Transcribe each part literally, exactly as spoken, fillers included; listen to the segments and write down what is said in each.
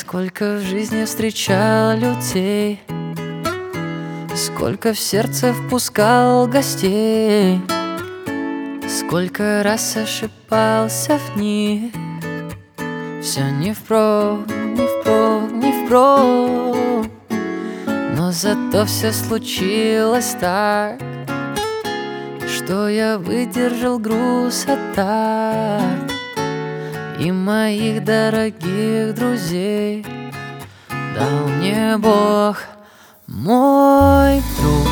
Сколько в жизни встречал людей, сколько в сердце впускал гостей, сколько раз ошибался в них. Все не впрок, не впрок, не впрок, но зато все случилось так, что я выдержал груз атак и моих дорогих друзей дал мне Бог. Мой друг,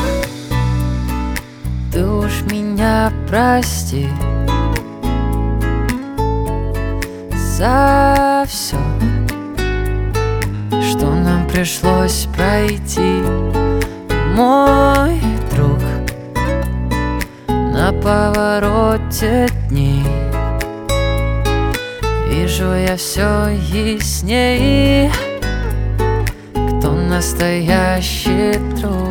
ты уж меня прости за все, что нам пришлось пройти. Мой друг, на повороте дней вижу я все ясней, кто настоящий друг.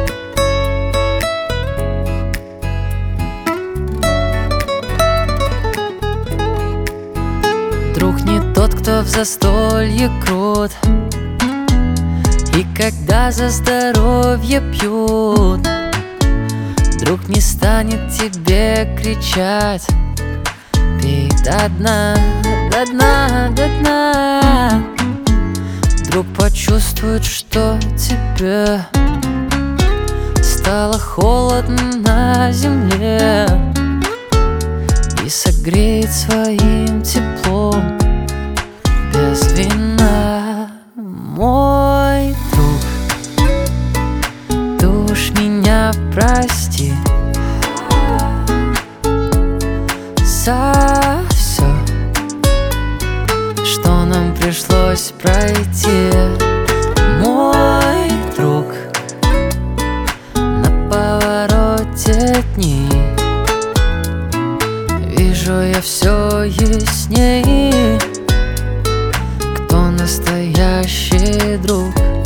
Друг не тот, кто в застолье крут, и когда за здоровье пьют. Друг не станет тебе кричать: пей до дна, до дна, до дна. Друг почувствует, что тебе стало холодно на земле, и согреет своим теплом без вина. Мой друг, ты уж меня прости за все, что нам пришлось пройти. Мой друг, на повороте дней вижу я все ясней, кто настоящий друг.